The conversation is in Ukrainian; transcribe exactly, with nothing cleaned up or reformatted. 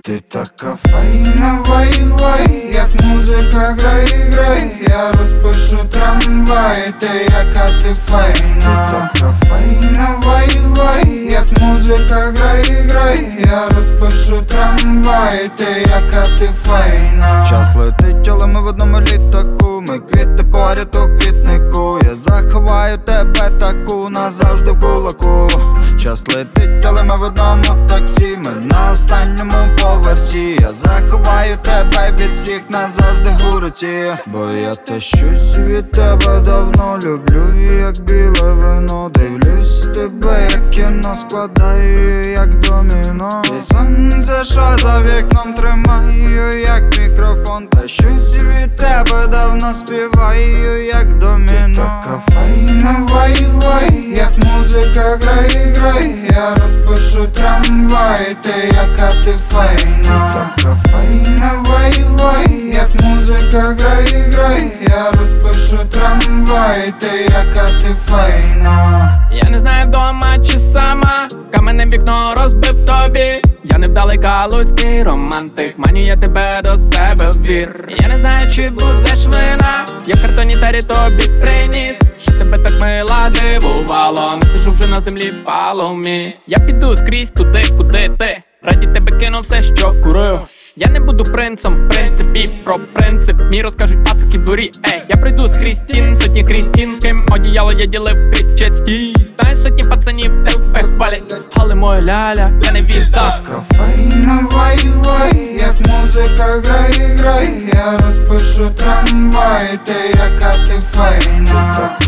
Ти така файна, вай-вай, як музика грай, грай, я розпишу трамвай, ти яка ти файна. Ти така файна, вай-вай, як музика грай, грай, я розпишу трамвай, ти яка ти файна. Час летить, але ми в одному літаку, ми квіти поряд у квітнику, я заховаю тебе таку назавжди в кулаку. Час летить, але ми в одному таксі, ми на останньому поверсі, я заховаю тебе від всіх назавжди у руці. Бо я те щось від тебе давно люблю, як біле вино. Дивлюсь тебе, як кіно, складаю, як доміно. Ти сонце, що за вікном тримаю, як мікрофон. Та щось від тебе давно співаю, як доміно. Ти така файна, вай-вай, як музика грай, грай, я розпишу трамвай, ти яка ти файна. Ти така файна, вай-вай, як музика грай, грай, я розпишу трамвай, ти яка ти файна. Я не знаю, вдома чи сама, каменне вікно розбив тобі. Я невдалий калузький романтик, маню я тебе до себе в вір. Я не знаю, чи будеш вина, я в картоні тарі тобі приніс, що тебе так мила дивувало. Не сижу вже на землі, follow me. Я піду скрізь туди, куди ти, раді тебе кину все, що курив. Я не буду принцем, в принципі, про принцип мій розкажуть пацики в дворі. Ей, я прийду скрізь стін, сотні крізь стін, з ким одіяло я ділив кричать стій. Знаєш, сотні пацанів тебе хвалять, але моя ляля, я не віддам. Така файна, вай-вай, як музика грай, грай, я розпишу трамвай, ти яка ти файна.